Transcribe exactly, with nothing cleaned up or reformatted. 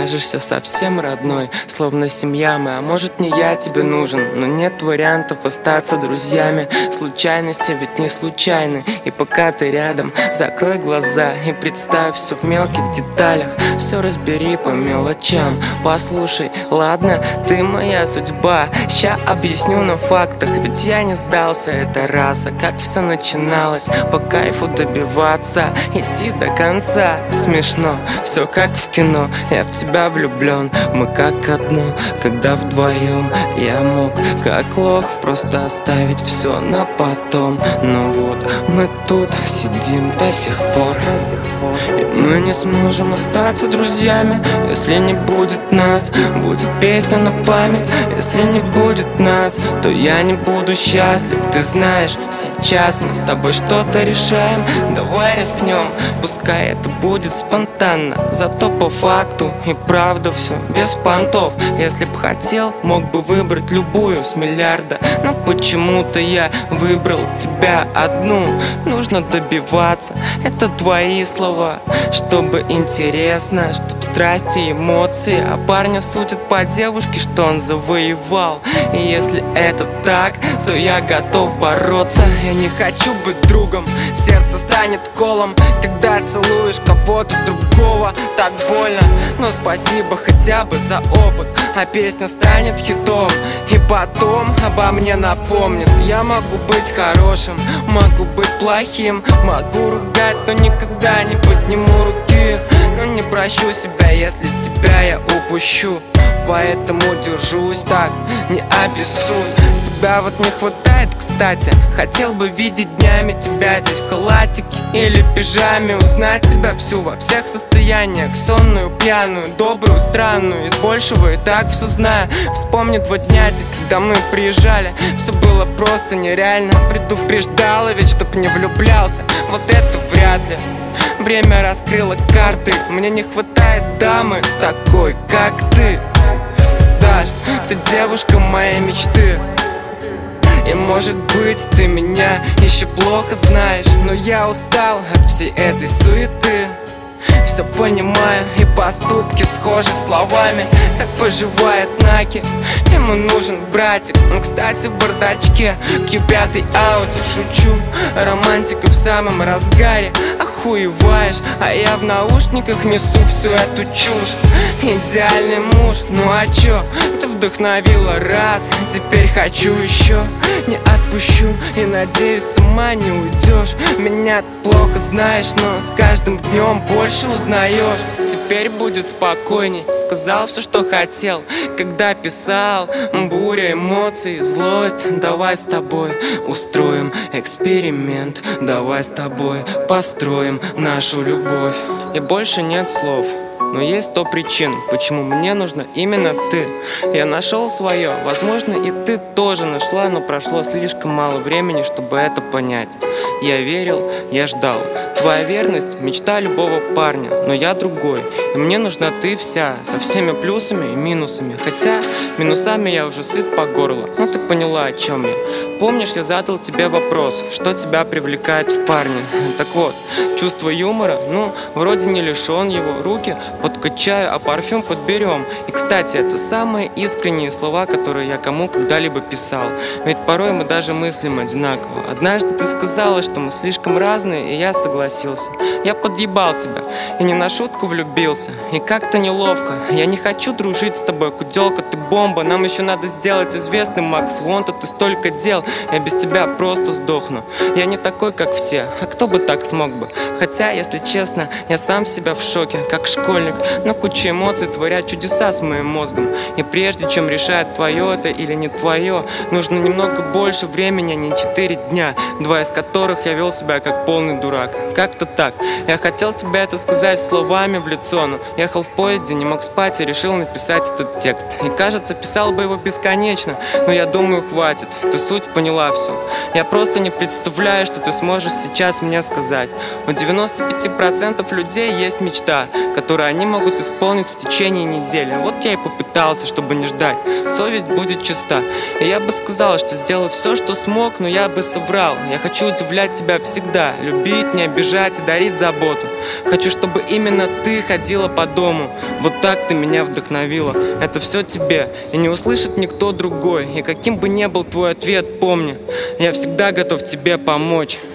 кажешься совсем родной, словно семья мы, а может не я тебе нужен. Но нет вариантов остаться друзьями. Случайности ведь не случайны. И пока ты рядом, закрой глаза и представь все в мелких деталях. Все разбери по мелочам. Послушай, ладно, ты моя судьба. Ща объясню на фактах, ведь я не сдался, это раса. Как все начиналось, по кайфу добиваться, идти до конца. Смешно, все как в кино, я в тебя влюблен. Мы как одно, когда вдвоем я мог, как лох, просто оставить все на потом. Но вот мы тут сидим до сих пор, и мы не сможем остаться друзьями, если не будет нас. Будет песня на память, если не будет нас, то я не буду счастлив. Ты знаешь, сейчас мы с тобой что-то решаем. Давай рискнем, пускай это будет спонтанно, зато по факту и правда все без понтов. Если б хотел, мог бы выбрать любую с миллиарда, но почему-то я выбрал тебя одну. Нужно добиваться, это твои слова, чтобы интересно, чтоб страсти и эмоции. А парня судят по девушке, что он завоевал. И если это так, то я готов бороться. Я не хочу быть другом, сердце станет колом, когда целуешь кого-то другого. Так больно, но спасибо хотя бы за опыт. А песня станет хитом, и потом обо мне напомнит. Я могу быть хорошим, могу быть плохим, могу ругать, но никогда не подниму руки. Но не прощу себя, если тебя я упущу. Поэтому держусь так, не обессудь. Тебя вот не хватает, кстати. Хотел бы видеть днями тебя здесь в халатике или пижаме. Узнать тебя всю во всех состояниях, сонную, пьяную, добрую, странную. Из большего и так все знаю. Вспомни два дня, когда мы приезжали. Все было просто нереально. Предупреждала ведь, чтоб не влюблялся. Вот это вряд ли. Время раскрыло карты. Мне не хватает дамы такой, как ты. Даш, ты девушка моей мечты. И может быть ты меня еще плохо знаешь, но я устал от всей этой суеты. Все понимаю, и поступки схожи словами. Как поживает Наки, ему нужен братик. Он, кстати, в бардачке, кью пять Audi, шучу. Романтика в самом разгаре. Охуеваешь, а я в наушниках несу всю эту чушь. Идеальный муж, ну а чё? Ты вдохновила раз, теперь хочу еще. Не отпущу и надеюсь, сама не уйдешь. Меня ты плохо знаешь, но с каждым днем больше узнаешь. Теперь будет спокойней, сказал все, что хотел, когда писал. Буря эмоций, злость. Давай с тобой устроим эксперимент. Давай с тобой построим нашу любовь. И больше нет слов, но есть сто причин, почему мне нужна именно ты. Я нашел свое, возможно, и ты тоже нашла, но прошло слишком мало времени, чтобы это понять. Я верил, я ждал. Твоя верность – мечта любого парня, но я другой. И мне нужна ты вся, со всеми плюсами и минусами. Хотя минусами я уже сыт по горло, но ты поняла, о чем я. Помнишь, я задал тебе вопрос, что тебя привлекает в парне? Так вот, чувство юмора, ну, вроде не лишен его. Руки подкачаю, а парфюм подберем. И, кстати, это самые искренние слова, которые я кому когда-либо писал. Ведь порой мы даже мыслим одинаково. Однажды ты сказала, что мы слишком разные, и я согласился. Я подъебал тебя и не на шутку влюбился. И как-то неловко. Я не хочу дружить с тобой, куделка, ты бомба. Нам еще надо сделать известным, Макс. Вон-то ты столько дел, я без тебя просто сдохну. Я не такой, как все, а кто бы так смог бы? Хотя, если честно, я сам себя в шоке, как школьник. Но куча эмоций творят чудеса с моим мозгом. И прежде чем решать, твое это или не твое, нужно немного больше времени, а не четыре дня, два из которых я вел себя как полный дурак. Как-то так. Я хотел тебе это сказать словами в лицо, но ехал в поезде, не мог спать и решил написать этот текст. И кажется, писал бы его бесконечно, но я думаю, хватит. Ты суть поняла все. Я просто не представляю, что ты сможешь сейчас мне сказать. У девяноста пяти процентов людей есть мечта, которую они могут исполнить в течение недели. Вот я и попытался, чтобы не ждать. Совесть будет чиста. И я бы сказал, что сделал все, что смог, но я бы соврал. Я хочу удивлять тебя всегда, любить, не обижать. бежать и дарить заботу. Хочу, чтобы именно ты ходила по дому. Вот так ты меня вдохновила. Это все тебе, и не услышит никто другой. И каким бы ни был твой ответ, помни, я всегда готов тебе помочь.